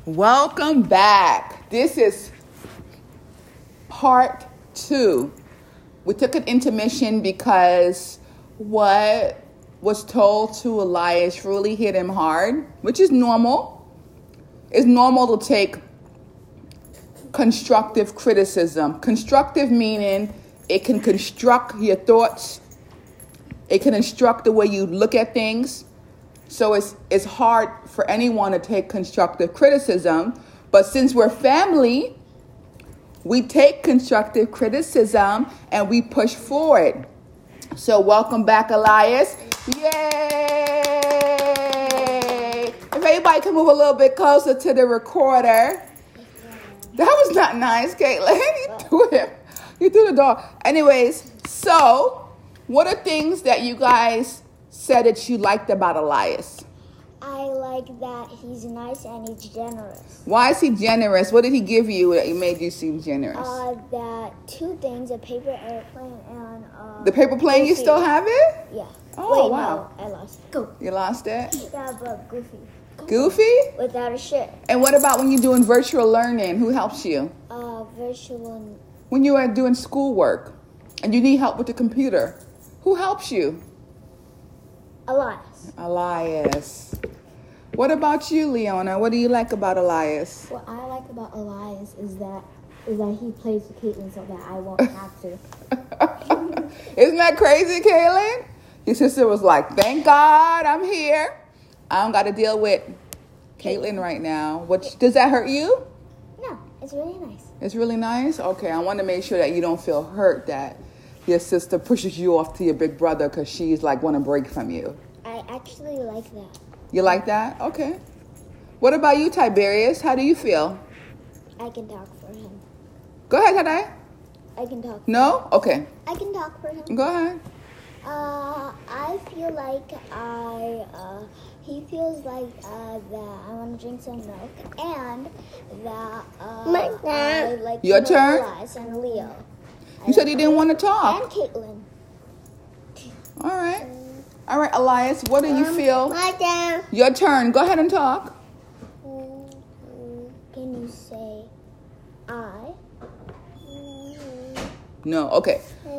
Welcome back. This is part 2. We took an intermission because what was told to Elias really hit him hard, which is normal. It's normal to take constructive criticism. Constructive meaning it can construct your thoughts. It can instruct the way you look at things. So it's hard for anyone to take constructive criticism. But since we're family, we take constructive criticism and we push forward. So welcome back, Elias. Yay! If everybody can move a little bit closer to the recorder. That was not nice, Caitlin. You threw the dog. Anyways, so what are things that you guys said that you liked about Elias? I like that he's nice and he's generous. Why is he generous? What did he give you that made you seem generous? That 2 things, a paper airplane and the paper plane, Goofy. You still have it? Yeah. Oh, wow. No, I lost it. Go. You lost it? Yeah, but Goofy. Goofy? Without a shirt. And what about when you're doing virtual learning? Who helps you? Virtual. When you are doing schoolwork and you need help with the computer, who helps you? Elias. What about you, Leona? What do you like about Elias? What I like about Elias is that he plays with Caitlin so that I won't have to. Isn't that crazy, Caitlin? Your sister was like, thank God I'm here. I don't got to deal with Caitlin right now. Does that hurt you? No, it's really nice. It's really nice? Okay, I want to make sure that you don't feel hurt that your sister pushes you off to your big brother because she's like want to break from you. I actually like that. You like that? Okay. What about you, Tiberius? How do you feel? I can talk for him. Go ahead, Tadai. I can talk. No? Okay. I can talk for him. Go ahead. I feel like he feels like that I want to drink some milk and that I like your turn. Elias and Leo. You said you didn't want to talk. And Caitlin. All right, Elias, what do you feel? My turn. Your turn. Go ahead and talk. Can you say I? No, okay.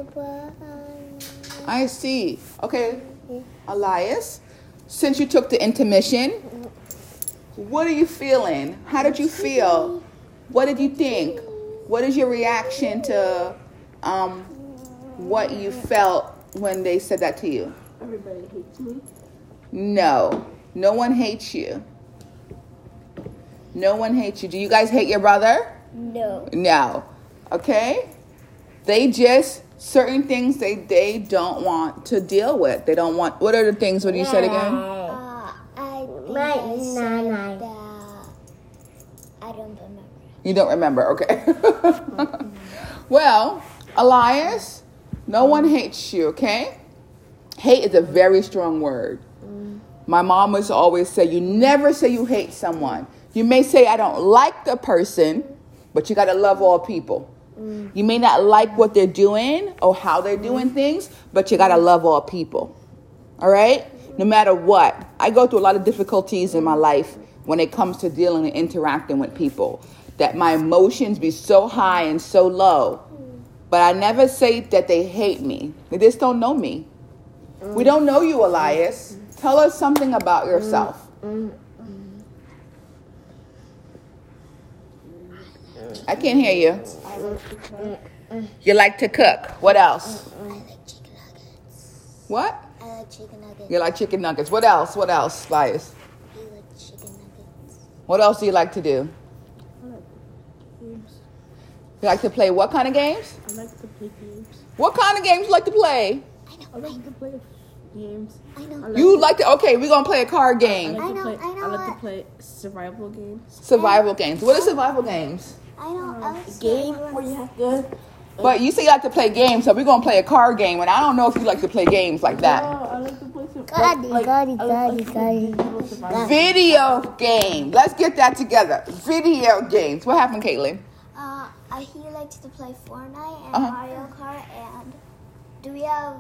I see. Okay, Elias, since you took the intermission, what are you feeling? How did you feel? What did you think? What is your reaction to what you felt when they said that to you? Everybody hates me. No one hates you. No one hates you. Do you guys hate your brother? No. Okay? They just, certain things they don't want to deal with. They don't want, what are the things, what do you say again? I don't remember. You don't remember, okay. Well, Elias, no one hates you, okay? Hate is a very strong word. My mom used to always say, you never say you hate someone. You may say, I don't like the person, but you got to love all people. You may not like what they're doing or how they're doing things, but you got to love all people. All right? No matter what. I go through a lot of difficulties in my life when it comes to dealing and interacting with people, that my emotions be so high and so low. But I never say that they hate me. They just don't know me. We don't know you, Elias. Tell us something about yourself. I can't hear you. I like to cook. You like to cook. What else? I like chicken nuggets. What? I like chicken nuggets. You like chicken nuggets. What else? What else, Elias? I like chicken nuggets. What else do you like to do? I like games. You like to play what kind of games? I like to play games. What kind of games you like to play? I like to play games. I know. You like to, okay, we're going to play a card game. I know I like what? to play survival games. Survival games. What are survival games? I know. Game where you have to. But you say you like to play games, so we're going to play a card game. And I don't know if you like to play games like that. I like to play Video game. Let's get that together. Video games. What happened, Caitlin? He likes to play Fortnite and Mario Kart. And do we have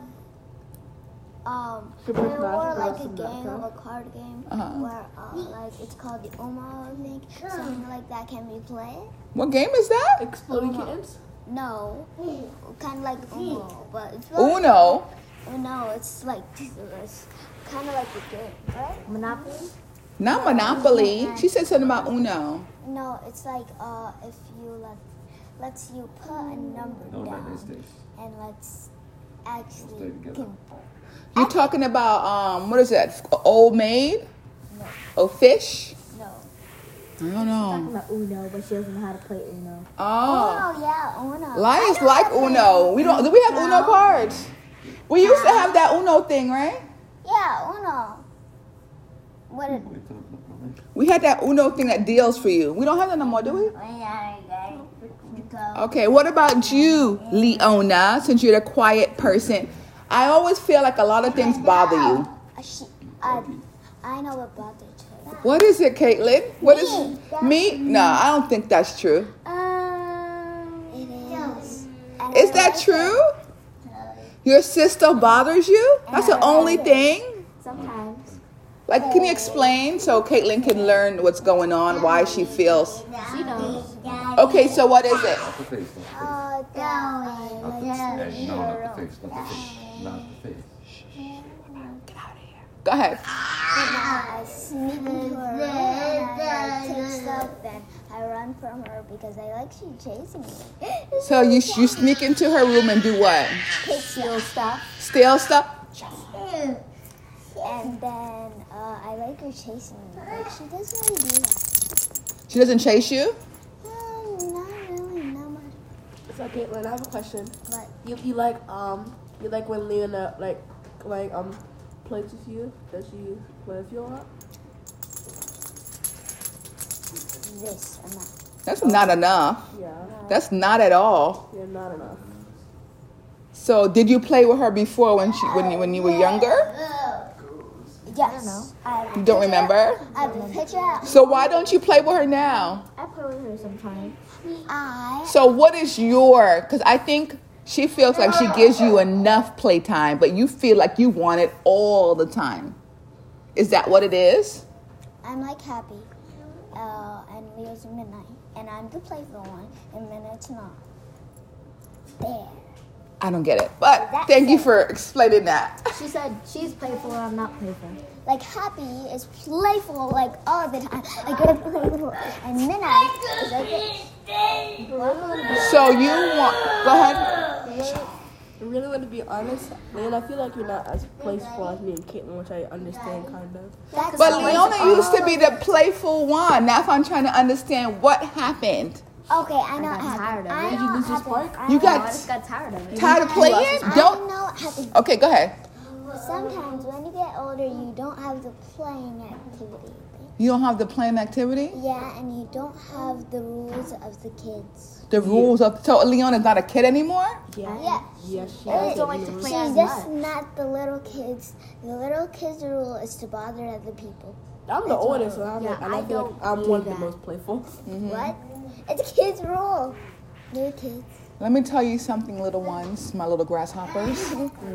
Super more Smash like Bros. a game of a card game where like it's called the Uno, I think. So like that can we play it? What game is that? Exploding kittens? No, kind of like Uno, but it's Uno. Uno, it's like it's kind of like a game, right? Monopoly? Not Monopoly. She said something about Uno. No, it's like if you let's you put a number down and let's actually You're talking about what is that? Old Maid? No. Oh, Fish? No. I don't Talking know. about Uno, but she doesn't know how to play Uno. Oh, Uno, yeah, Uno. Lions I know like how to play Uno. We don't. Do we have Uno cards? We used to have that Uno thing, right? Yeah, Uno. What? We had that Uno thing that deals for you. We don't have that no more, do we? Okay, what about you, Leona, since you're the quiet person? I always feel like a lot of things bother you. I know what bothers her. What is it, Caitlin? What is me? No, I don't think that's true. It is. And Is I that like true? Your sister bothers you? That's the only thing? Sometimes. Like, can you explain so Caitlin can learn what's going on, why she feels? She knows. Okay, so what is it? Not the face. Go ahead. I sneak into her room and I take stuff, then I run from her because I like she chasing me. So you sneak into her room and do what? Take steal stuff. Steal stuff? And then I like her chasing me. Like she doesn't really do that. She doesn't chase you? Not really, not much. So Caitlin, I have a question. But You like when Leona plays with you? Does she play with you a lot? this or not. That's not enough. Yeah. That's not at all. You're not enough. So did you play with her before when you were younger? Yes. You don't remember? I have a picture. So why don't you play with her now? I play with her sometimes. So what is your, because I think she feels like she gives you enough playtime, but you feel like you want it all the time. Is that what it is? I'm like Happy, and Leo's Midnight, and I'm the playful one, and Midnight's not. There. I don't get it, but thank you for explaining that. She said she's playful, I'm not playful. Like Happy is playful like all the time, like good playful, and Midnight is like. So you want, go ahead. I really want to be honest, Leona, I feel like you're not as playful as me and Caitlin, which I understand kind of. But Leona used to be the playful one. Now if I'm trying to understand what happened. Okay, I know got what tired happened. of it. I Did know you what lose your happened. spark? You I got just got tired of it. tired of playing? I Don't. know what happened. Okay, go ahead. Sometimes when you get older, you don't have the playing activity. You don't have the playing activity? Yeah, and you don't have the rules of the kids. The rules of, so Leona's not a kid anymore? Yeah. Yes. Yes, she I is. don't like to play as She's much. just not the little kids. The little kids' rule is to bother other people. I'm the oldest, so I'm Yeah, like, and I I feel like don't I'm do one of the that. most playful. What? It's a kid's rule. New kids. Let me tell you something, little ones, my little grasshoppers.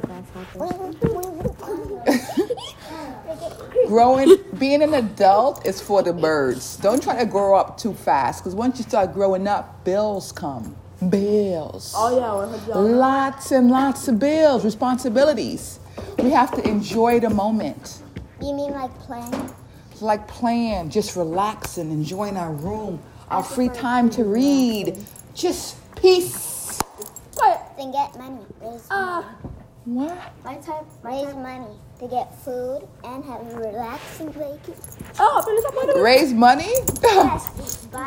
Being an adult is for the birds. Don't try to grow up too fast, because once you start growing up, bills come. Bills. Oh yeah, $100. Lots and lots of bills, responsibilities. We have to enjoy the moment. You mean like playing? It's like playing, just relaxing, enjoying our room, our free time to read. Just peace. Then get money. Raise money. What? Raise money to get food and have a relaxing vacation. Oh, finish up my Raise money? Yes, buy